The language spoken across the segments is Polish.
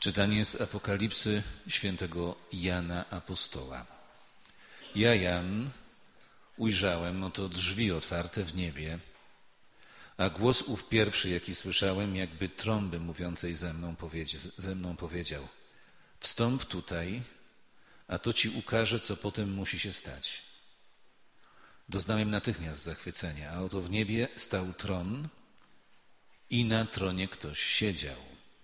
Czytanie z Apokalipsy świętego Jana Apostoła. Ja, Jan, ujrzałem oto drzwi otwarte w niebie, a głos ów pierwszy, jaki słyszałem, jakby trąby mówiącej ze mną powiedział: wstąp tutaj, a to ci ukaże, co potem musi się stać. Doznałem natychmiast zachwycenia, a oto w niebie stał tron i na tronie ktoś siedział.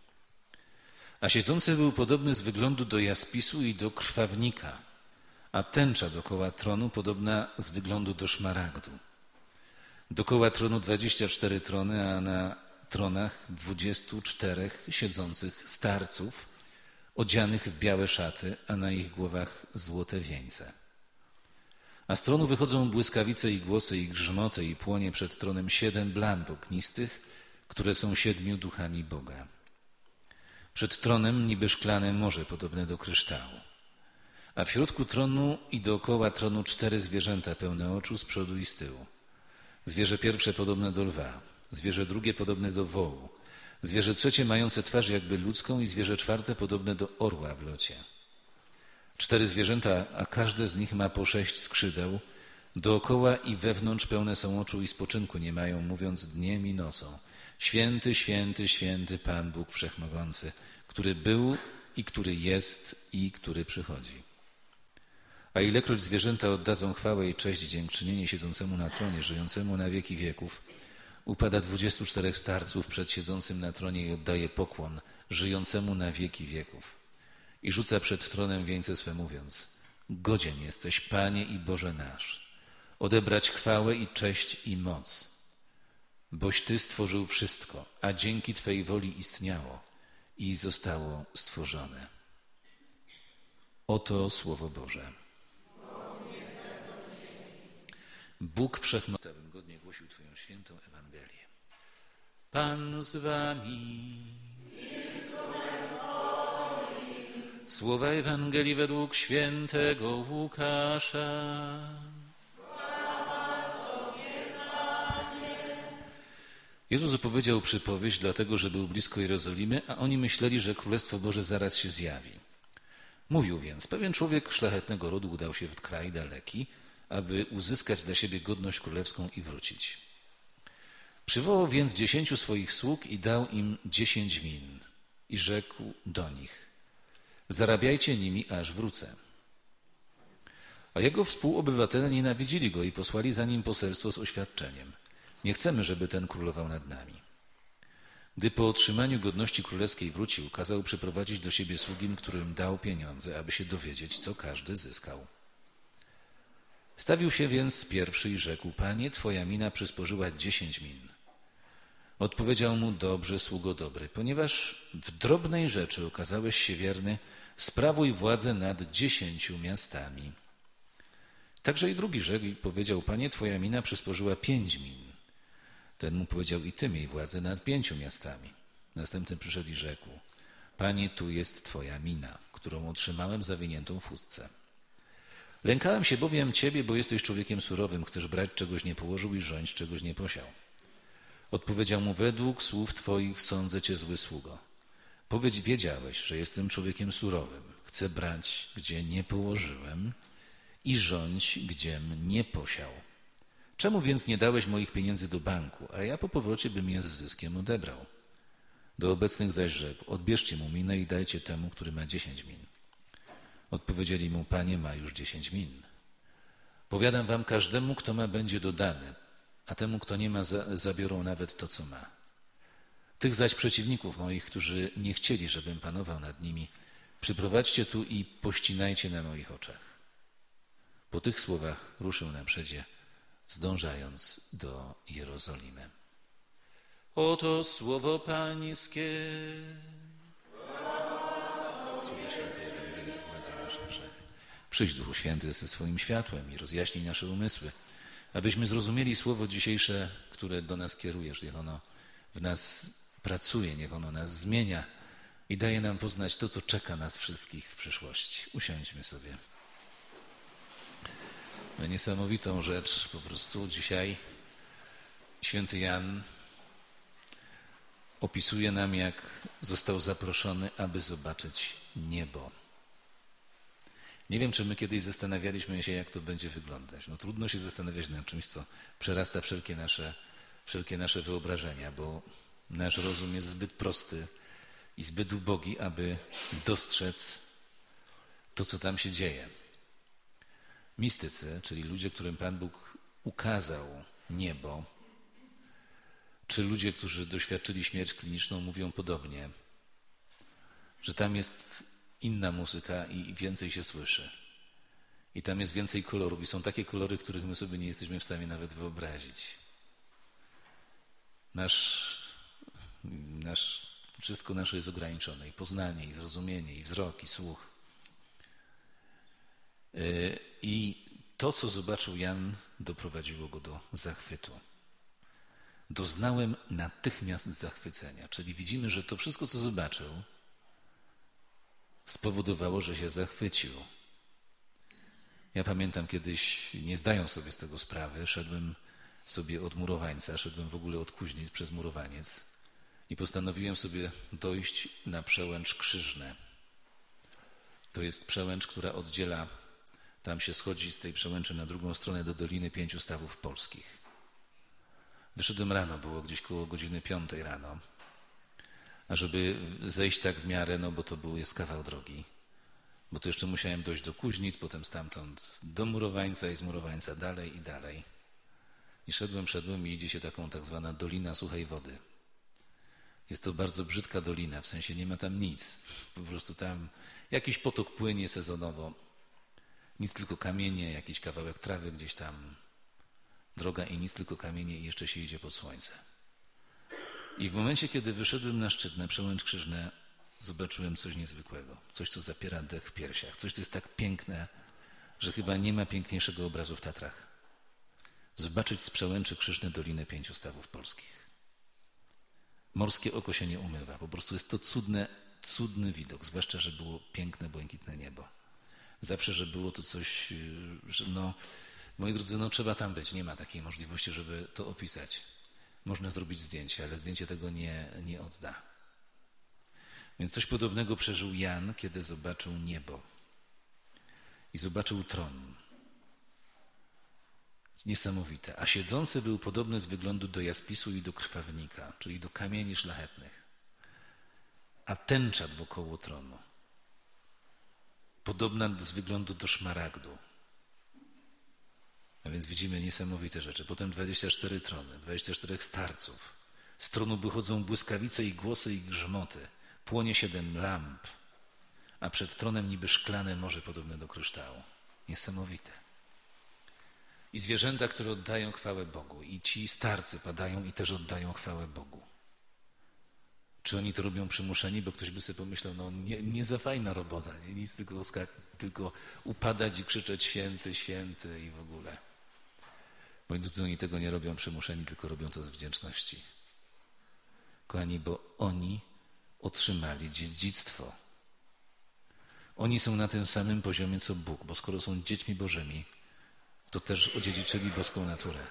A siedzący był podobny z wyglądu do jaspisu i do krwawnika, a tęcza dokoła tronu podobna z wyglądu do szmaragdu. Dokoła tronu 24 trony, a na tronach 24 siedzących starców, odzianych w białe szaty, a na ich głowach złote wieńce. A z tronu wychodzą błyskawice i głosy i grzmoty i płonie przed tronem 7 lamp ognistych, które są 7 duchami Boga. Przed tronem niby szklane morze podobne do kryształu. A w środku tronu i dookoła tronu 4 zwierzęta pełne oczu z przodu i z tyłu. Zwierzę pierwsze podobne do lwa, zwierzę drugie podobne do wołu, zwierzę trzecie mające twarz jakby ludzką i zwierzę czwarte podobne do orła w locie. 4 zwierzęta, a każde z nich ma po 6 skrzydeł, dookoła i wewnątrz pełne są oczu i spoczynku nie mają, mówiąc dniem i nocą: Święty, święty, święty Pan Bóg Wszechmogący, który był i który jest i który przychodzi. A ilekroć zwierzęta oddadzą chwałę i cześć, dziękczynienie siedzącemu na tronie, żyjącemu na wieki wieków, upada 24 starców przed siedzącym na tronie i oddaje pokłon żyjącemu na wieki wieków. I rzuca przed tronem wieńce swe, mówiąc: godzien jesteś, Panie i Boże nasz, odebrać chwałę i cześć i moc, boś Ty stworzył wszystko, a dzięki Twej woli istniało i zostało stworzone. Oto Słowo Boże. Bóg Wszechmogący, abym godnie głosił Twoją świętą Ewangelię. Pan z Wami. Słowa Ewangelii według świętego Łukasza. Jezus opowiedział przypowieść dlatego, że był blisko Jerozolimy, a oni myśleli, że Królestwo Boże zaraz się zjawi. Mówił więc: pewien człowiek szlachetnego rodu udał się w kraj daleki, aby uzyskać dla siebie godność królewską i wrócić. Przywołał więc 10 swoich sług i dał im 10 min i rzekł do nich: zarabiajcie nimi, aż wrócę. A jego współobywatele nienawidzili go i posłali za nim poselstwo z oświadczeniem: nie chcemy, żeby ten królował nad nami. Gdy po otrzymaniu godności królewskiej wrócił, kazał przyprowadzić do siebie sługi, którym dał pieniądze, aby się dowiedzieć, co każdy zyskał. Stawił się więc pierwszy i rzekł: Panie, Twoja mina przysporzyła 10 min. Odpowiedział mu: dobrze, sługo dobry, ponieważ w drobnej rzeczy okazałeś się wierny, sprawuj władzę nad 10 miastami. Także i drugi rzekł i powiedział: Panie, Twoja mina przysporzyła 5 min. Ten mu powiedział: i Ty miej władzę nad 5 miastami. Następny przyszedł i rzekł: Panie, tu jest Twoja mina, którą otrzymałem zawiniętą w chustce. Lękałem się bowiem Ciebie, bo jesteś człowiekiem surowym, chcesz brać, czegoś nie położył i rządź, czegoś nie posiał. Odpowiedział mu: według słów Twoich sądzę Cię, zły sługo. Wiedziałeś, że jestem człowiekiem surowym, chcę brać, gdzie nie położyłem i rządź, gdziem nie posiał. Czemu więc nie dałeś moich pieniędzy do banku, a ja po powrocie bym je z zyskiem odebrał? Do obecnych zaś rzekł: odbierzcie mu minę i dajcie temu, który ma 10 min. Odpowiedzieli mu: Panie, ma już 10 min. Powiadam wam, każdemu, kto ma, będzie dodane, a temu, kto nie ma, zabiorą nawet to, co ma. Tych zaś przeciwników moich, którzy nie chcieli, żebym panował nad nimi, przyprowadźcie tu i pościnajcie na moich oczach. Po tych słowach ruszył na przedzie, zdążając do Jerozolimy. Oto słowo Pańskie. Słowo świętej Ewangelii zgładza nasze grzechy. Przyjdź, Duchu Święty, ze swoim światłem i rozjaśnij nasze umysły, abyśmy zrozumieli słowo dzisiejsze, które do nas kierujesz. Niech ono w nas pracuje, niech ono nas zmienia i daje nam poznać to, co czeka nas wszystkich w przyszłości. Usiądźmy sobie. Niesamowitą rzecz po prostu dzisiaj święty Jan opisuje nam, jak został zaproszony, aby zobaczyć niebo. Nie wiem, czy my kiedyś zastanawialiśmy się, jak to będzie wyglądać. No trudno się zastanawiać nad czymś, co przerasta wszelkie nasze wyobrażenia, bo nasz rozum jest zbyt prosty i zbyt ubogi, aby dostrzec to, co tam się dzieje. Mistycy, czyli ludzie, którym Pan Bóg ukazał niebo, czy ludzie, którzy doświadczyli śmierć kliniczną, mówią podobnie, że tam jest inna muzyka i więcej się słyszy. I tam jest więcej kolorów i są takie kolory, których my sobie nie jesteśmy w stanie nawet wyobrazić. Wszystko nasze jest ograniczone, i poznanie, i zrozumienie, i wzrok, i słuch. I to, co zobaczył Jan, doprowadziło go do zachwytu. Doznałem natychmiast zachwycenia, czyli widzimy, że to wszystko, co zobaczył, spowodowało, że się zachwycił. Ja pamiętam kiedyś, nie zdając sobie z tego sprawy, szedłem sobie od Murowańca, szedłem w ogóle od Kuźnic przez Murowaniec i postanowiłem sobie dojść na przełęcz Krzyżne. To jest przełęcz, która oddziela, tam się schodzi z tej przełęczy na drugą stronę do Doliny Pięciu Stawów Polskich. Wyszedłem rano, było gdzieś koło godziny 5 rano, a żeby zejść tak w miarę, no bo to jest kawał drogi, bo to jeszcze musiałem dojść do Kuźnic, potem stamtąd do Murowańca i z Murowańca dalej i dalej. I szedłem i idzie się taką tak zwana Dolina Suchej Wody. Jest to bardzo brzydka dolina, w sensie nie ma tam nic. Po prostu tam jakiś potok płynie sezonowo. Nic, tylko kamienie, jakiś kawałek trawy gdzieś tam. Droga i nic, tylko kamienie i jeszcze się idzie pod słońce. I w momencie, kiedy wyszedłem na szczyt, na przełęcz Krzyżne, zobaczyłem coś niezwykłego. Coś, co zapiera dech w piersiach. Coś, co jest tak piękne, że chyba nie ma piękniejszego obrazu w Tatrach. Zobaczyć z przełęczy Krzyżne Dolinę Pięciu Stawów Polskich. Morskie oko się nie umywa. Po prostu jest to cudny widok. Zwłaszcza, że było piękne, błękitne niebo. Zawsze, że było to coś, że moi drodzy, trzeba tam być. Nie ma takiej możliwości, żeby to opisać. Można zrobić zdjęcie, ale zdjęcie tego nie odda. Więc coś podobnego przeżył Jan, kiedy zobaczył niebo. I zobaczył tron. Niesamowite. A siedzący był podobny z wyglądu do jaspisu i do krwawnika, czyli do kamieni szlachetnych. A tęcza wokoło tronu podobna z wyglądu do szmaragdu. A więc widzimy niesamowite rzeczy. Potem 24 trony, 24 starców. Z tronu wychodzą błyskawice i głosy i grzmoty. Płonie 7 lamp, a przed tronem niby szklane morze podobne do kryształu. Niesamowite. I zwierzęta, które oddają chwałę Bogu. I ci starcy padają i też oddają chwałę Bogu. Czy oni to robią przymuszeni? Bo ktoś by sobie pomyślał, nie za fajna robota, nic, tylko upadać i krzyczeć święty, święty i w ogóle. Moi drodzy, oni tego nie robią przymuszeni, tylko robią to z wdzięczności. Kochani, bo oni otrzymali dziedzictwo. Oni są na tym samym poziomie, co Bóg, bo skoro są dziećmi Bożymi, to też odziedziczyli boską naturę.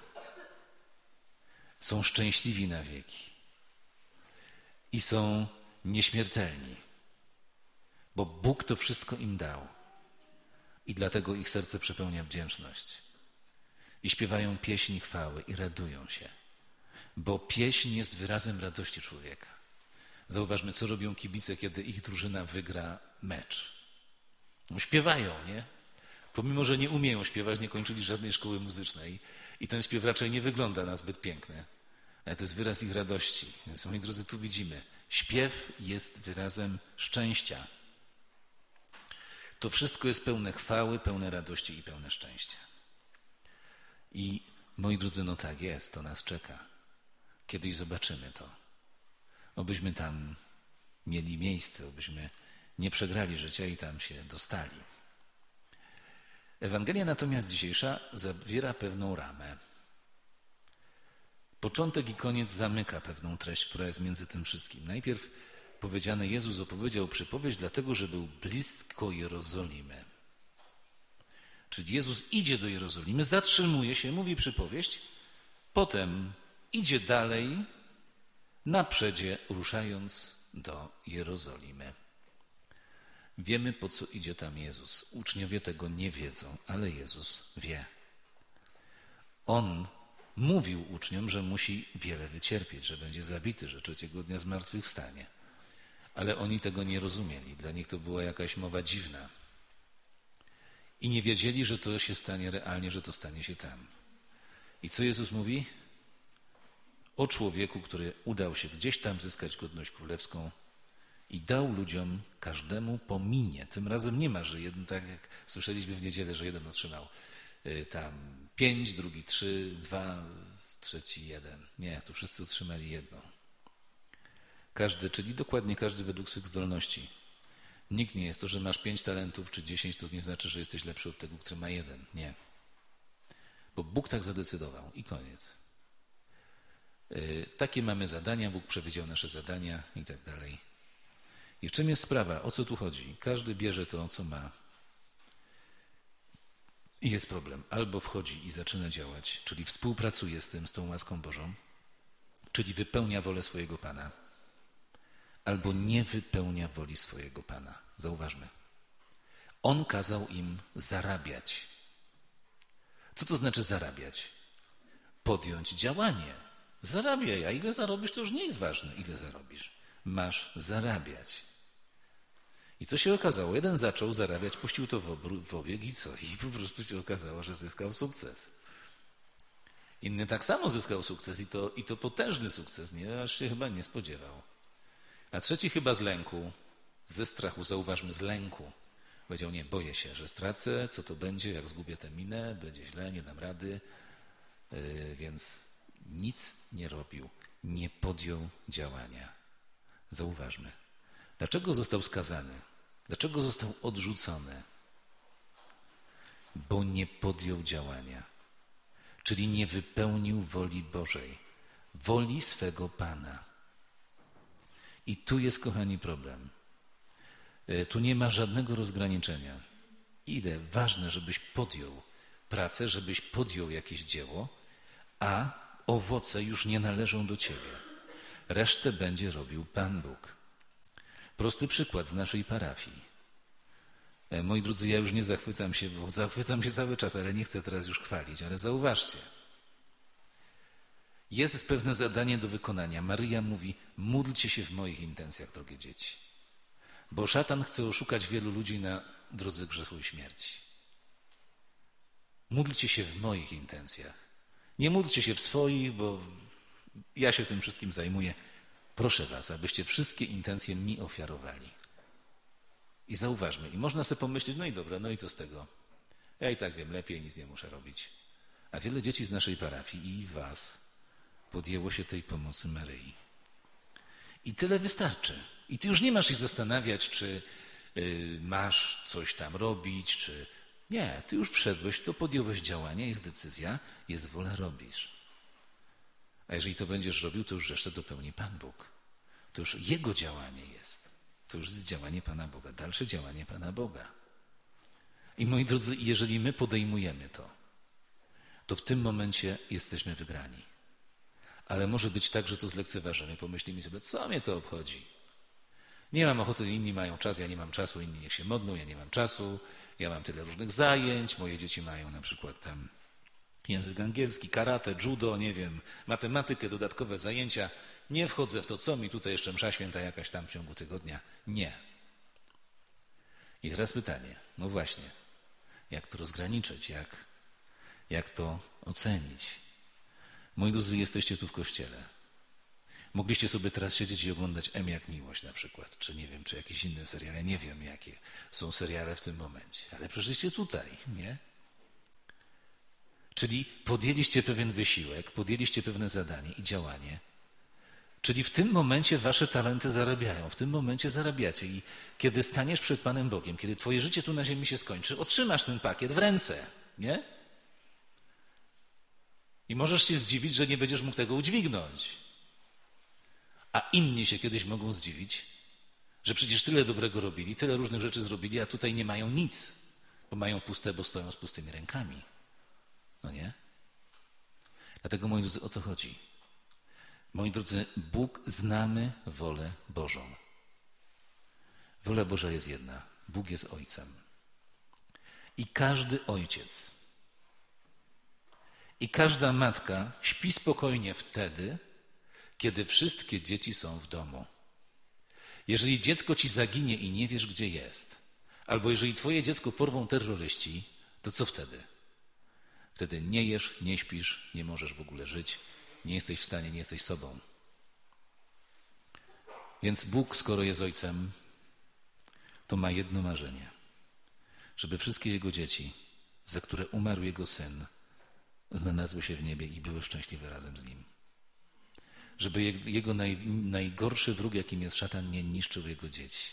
Są szczęśliwi na wieki. I są nieśmiertelni, bo Bóg to wszystko im dał. I dlatego ich serce przepełnia wdzięczność. I śpiewają pieśń chwały i radują się, bo pieśń jest wyrazem radości człowieka. Zauważmy, co robią kibice, kiedy ich drużyna wygra mecz. Śpiewają, nie? Pomimo, że nie umieją śpiewać, nie kończyli żadnej szkoły muzycznej i ten śpiew raczej nie wygląda na zbyt piękny. Ale to jest wyraz ich radości. Więc, moi drodzy, tu widzimy, śpiew jest wyrazem szczęścia. To wszystko jest pełne chwały, pełne radości i pełne szczęścia. I, moi drodzy, tak jest, to nas czeka. Kiedyś zobaczymy to. Obyśmy tam mieli miejsce, obyśmy nie przegrali życia i tam się dostali. Ewangelia natomiast dzisiejsza zawiera pewną ramę. Początek i koniec zamyka pewną treść, która jest między tym wszystkim. Najpierw powiedziane, Jezus opowiedział przypowieść dlatego, że był blisko Jerozolimy. Czyli Jezus idzie do Jerozolimy, zatrzymuje się, mówi przypowieść, potem idzie dalej na przedzie ruszając do Jerozolimy. Wiemy, po co idzie tam Jezus. Uczniowie tego nie wiedzą, ale Jezus wie. On mówił uczniom, że musi wiele wycierpieć, że będzie zabity, że trzeciego dnia zmartwychwstanie. Ale oni tego nie rozumieli. Dla nich to była jakaś mowa dziwna. I nie wiedzieli, że to się stanie realnie, że to stanie się tam. I co Jezus mówi? O człowieku, który udał się gdzieś tam zyskać godność królewską i dał ludziom, każdemu po minie. Tym razem nie ma, że jeden, tak jak słyszeliśmy w niedzielę, że jeden otrzymał tam 5, drugi 3, 2, trzeci 1. Nie, tu wszyscy otrzymali jedno. Każdy, czyli dokładnie każdy według swych zdolności. Nikt nie jest to, że masz 5 talentów czy 10, to nie znaczy, że jesteś lepszy od tego, który ma 1. Nie. Bo Bóg tak zadecydował i koniec. Takie mamy zadania, Bóg przewidział nasze zadania i tak dalej. I w czym jest sprawa? O co tu chodzi? Każdy bierze to, co ma. I jest problem. Albo wchodzi i zaczyna działać, czyli współpracuje z tą łaską Bożą, czyli wypełnia wolę swojego Pana, albo nie wypełnia woli swojego Pana. Zauważmy. On kazał im zarabiać. Co to znaczy zarabiać? Podjąć działanie. Zarabiaj, a ile zarobisz, to już nie jest ważne, ile zarobisz. Masz zarabiać. I co się okazało? Jeden zaczął zarabiać, puścił to w obieg i co? I po prostu się okazało, że zyskał sukces. Inny tak samo zyskał sukces i to potężny sukces, nie? Aż się chyba nie spodziewał. A trzeci chyba z lęku, ze strachu, zauważmy, z lęku. Powiedział, nie, boję się, że stracę, co to będzie, jak zgubię tę minę, będzie źle, nie dam rady. Więc nic nie robił, nie podjął działania. Zauważmy. Dlaczego został skazany? Dlaczego został odrzucony? Bo nie podjął działania. Czyli nie wypełnił woli Bożej, woli swego Pana. I tu jest, kochani, problem. Tu nie ma żadnego rozgraniczenia. Ile ważne, żebyś podjął pracę, żebyś podjął jakieś dzieło, a owoce już nie należą do ciebie. Resztę będzie robił Pan Bóg. Prosty przykład z naszej parafii. Moi drodzy, ja już nie zachwycam się, bo zachwycam się cały czas, ale nie chcę teraz już chwalić, ale zauważcie. Jest pewne zadanie do wykonania. Maryja mówi, módlcie się w moich intencjach, drogie dzieci. Bo szatan chce oszukać wielu ludzi na drodze grzechu i śmierci. Módlcie się w moich intencjach. Nie módlcie się w swoich, bo ja się tym wszystkim zajmuję. Proszę was, abyście wszystkie intencje mi ofiarowali. I zauważmy, i można sobie pomyśleć, no i dobra, no i co z tego? Ja i tak wiem lepiej, nic nie muszę robić. A wiele dzieci z naszej parafii i was podjęło się tej pomocy Maryi. I tyle wystarczy. I ty już nie masz się zastanawiać, czy masz coś tam robić, czy... Nie, ty już wszedłeś, to podjąłeś działania, jest decyzja, jest wola, robisz. A jeżeli to będziesz robił, to już resztę dopełni Pan Bóg. To już Jego działanie jest. To już jest działanie Pana Boga, dalsze działanie Pana Boga. I moi drodzy, jeżeli my podejmujemy to w tym momencie jesteśmy wygrani. Ale może być tak, że to zlekceważymy. Pomyślimy sobie, co mnie to obchodzi? Nie mam ochoty, inni mają czas, ja nie mam czasu, inni niech się modlą, ja nie mam czasu, ja mam tyle różnych zajęć, moje dzieci mają na przykład tam język angielski, karate, judo, nie wiem, matematykę, dodatkowe zajęcia. Nie wchodzę w to, co mi tutaj jeszcze msza święta jakaś tam w ciągu tygodnia. Nie. I teraz pytanie, no właśnie, jak to rozgraniczyć, jak to ocenić? Moi drodzy, jesteście tu w kościele. Mogliście sobie teraz siedzieć i oglądać M jak miłość na przykład, czy nie wiem, czy jakieś inne seriale. Nie wiem, jakie są seriale w tym momencie, ale przyszliście tutaj, nie? Czyli podjęliście pewien wysiłek, podjęliście pewne zadanie i działanie. Czyli w tym momencie wasze talenty zarabiają, w tym momencie zarabiacie i kiedy staniesz przed Panem Bogiem, kiedy twoje życie tu na ziemi się skończy, otrzymasz ten pakiet w ręce, nie? I możesz się zdziwić, że nie będziesz mógł tego udźwignąć. A inni się kiedyś mogą zdziwić, że przecież tyle dobrego robili, tyle różnych rzeczy zrobili, a tutaj nie mają nic, bo mają puste, bo stoją z pustymi rękami. No nie? Dlatego, moi drodzy, o to chodzi. Moi drodzy, znamy wolę Bożą. Wola Boża jest jedna. Bóg jest Ojcem. I każdy ojciec i każda matka śpi spokojnie wtedy, kiedy wszystkie dzieci są w domu. Jeżeli dziecko ci zaginie i nie wiesz, gdzie jest, albo jeżeli twoje dziecko porwą terroryści, to co wtedy? Wtedy nie jesz, nie śpisz, nie możesz w ogóle żyć, nie jesteś w stanie, nie jesteś sobą. Więc Bóg, skoro jest Ojcem, to ma jedno marzenie, żeby wszystkie Jego dzieci, za które umarł Jego Syn, znalazły się w niebie i były szczęśliwe razem z Nim. Żeby Jego najgorszy wróg, jakim jest szatan, nie niszczył Jego dzieci.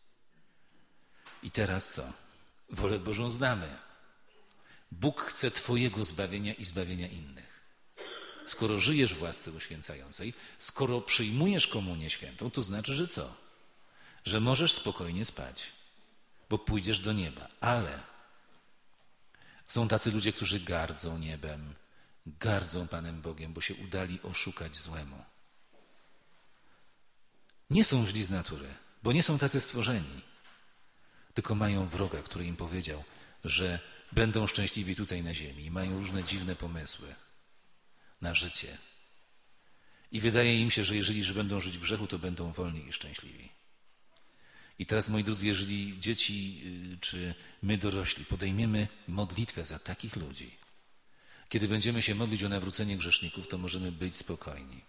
I teraz co? Wolę Bożą znamy. Bóg chce twojego zbawienia i zbawienia innych. Skoro żyjesz w łasce uświęcającej, skoro przyjmujesz komunię świętą, to znaczy, że co? Że możesz spokojnie spać, bo pójdziesz do nieba. Ale są tacy ludzie, którzy gardzą niebem, gardzą Panem Bogiem, bo się udali oszukać złemu. Nie są źli z natury, bo nie są tacy stworzeni, tylko mają wroga, który im powiedział, że będą szczęśliwi tutaj na ziemi i mają różne dziwne pomysły na życie. I wydaje im się, że jeżeli będą żyć w grzechu, to będą wolni i szczęśliwi. I teraz, moi drodzy, jeżeli dzieci czy my dorośli podejmiemy modlitwę za takich ludzi, kiedy będziemy się modlić o nawrócenie grzeszników, to możemy być spokojni.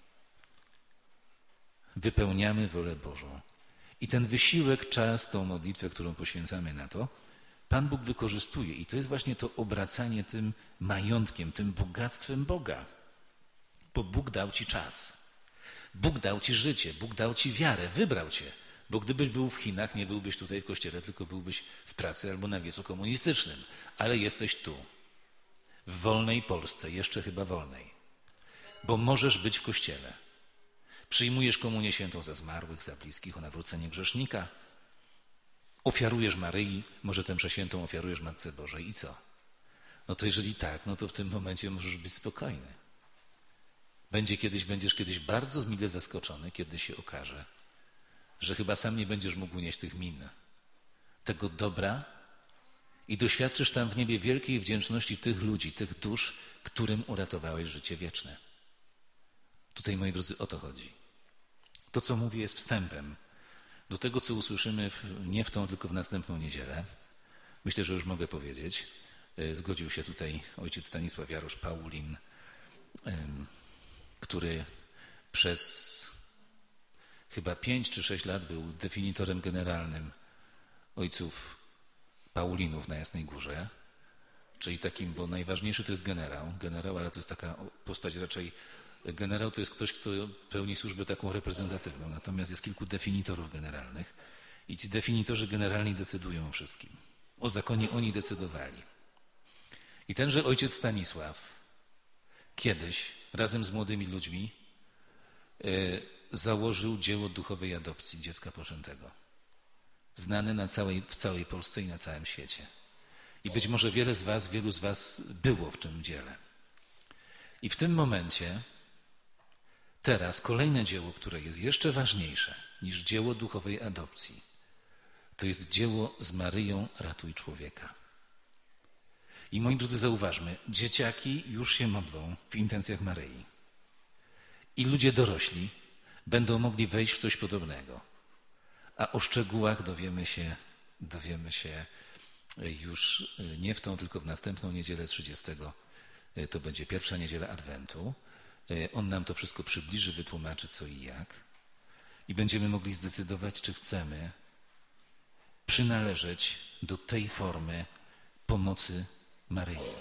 Wypełniamy wolę Bożą. I ten wysiłek, czas, tą modlitwę, którą poświęcamy na to, Pan Bóg wykorzystuje. I to jest właśnie to obracanie tym majątkiem, tym bogactwem Boga. Bo Bóg dał ci czas. Bóg dał ci życie. Bóg dał ci wiarę. Wybrał cię. Bo gdybyś był w Chinach, nie byłbyś tutaj w kościele, tylko byłbyś w pracy albo na wiecu komunistycznym. Ale jesteś tu. W wolnej Polsce. Jeszcze chyba wolnej. Bo możesz być w kościele. Przyjmujesz komunię świętą za zmarłych, za bliskich, o nawrócenie grzesznika. Ofiarujesz Maryi, może tę mszę świętą ofiarujesz Matce Bożej i co? No to jeżeli tak, no to w tym momencie możesz być spokojny. Będziesz kiedyś bardzo mile zaskoczony, kiedy się okaże, że chyba sam nie będziesz mógł nieść tych min, tego dobra i doświadczysz tam w niebie wielkiej wdzięczności tych ludzi, tych dusz, którym uratowałeś życie wieczne. Tutaj, moi drodzy, o to chodzi. To, co mówię, jest wstępem do tego, co usłyszymy nie w tą, tylko w następną niedzielę. Myślę, że już mogę powiedzieć. Zgodził się tutaj ojciec Stanisław Jarosz Paulin, który przez chyba 5 czy 6 lat był definitorem generalnym ojców Paulinów na Jasnej Górze, czyli takim, bo najważniejszy to jest generał, ale to jest taka postać raczej. Generał to jest ktoś, kto pełni służbę taką reprezentatywną, natomiast jest kilku definitorów generalnych i ci definitorzy generalni decydują o wszystkim. O zakonie oni decydowali. I tenże ojciec Stanisław kiedyś razem z młodymi ludźmi założył dzieło duchowej adopcji dziecka poczętego. Znane w całej Polsce i na całym świecie. I być może wielu z was było w tym dziele. I w tym momencie teraz kolejne dzieło, które jest jeszcze ważniejsze niż dzieło duchowej adopcji, to jest dzieło z Maryją Ratuj Człowieka. I moi drodzy, zauważmy, dzieciaki już się modlą w intencjach Maryi. I ludzie dorośli będą mogli wejść w coś podobnego. A o szczegółach dowiemy się już nie w tą, tylko w następną niedzielę 30. To będzie pierwsza niedziela Adwentu. On nam to wszystko przybliży, wytłumaczy co i jak. I będziemy mogli zdecydować, czy chcemy przynależeć do tej formy pomocy Maryi.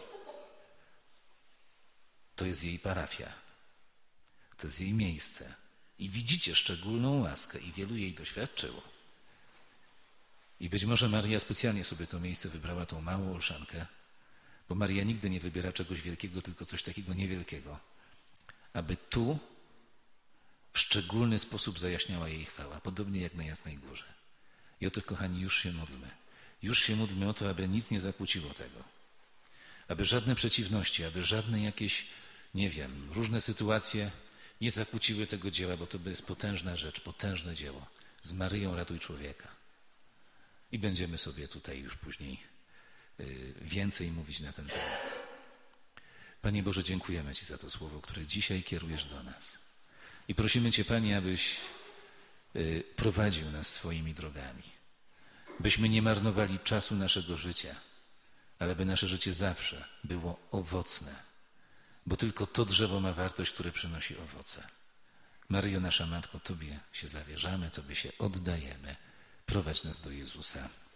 To jest jej parafia. To jest jej miejsce. I widzicie szczególną łaskę i wielu jej doświadczyło. I być może Maria specjalnie sobie to miejsce wybrała, tą małą olszankę, bo Maria nigdy nie wybiera czegoś wielkiego, tylko coś takiego niewielkiego. Aby tu w szczególny sposób zajaśniała jej chwała, podobnie jak na Jasnej Górze. I o to, kochani, już się módlmy. Już się módlmy o to, aby nic nie zakłóciło tego. Aby żadne przeciwności, aby żadne jakieś, różne sytuacje nie zakłóciły tego dzieła, bo to jest potężna rzecz, potężne dzieło. Z Maryją ratuj człowieka. I będziemy sobie tutaj już później więcej mówić na ten temat. Panie Boże, dziękujemy Ci za to słowo, które dzisiaj kierujesz do nas. I prosimy Cię, Panie, abyś prowadził nas swoimi drogami. Byśmy nie marnowali czasu naszego życia, ale by nasze życie zawsze było owocne. Bo tylko to drzewo ma wartość, które przynosi owoce. Maryjo, nasza Matko, Tobie się zawierzamy, Tobie się oddajemy. Prowadź nas do Jezusa.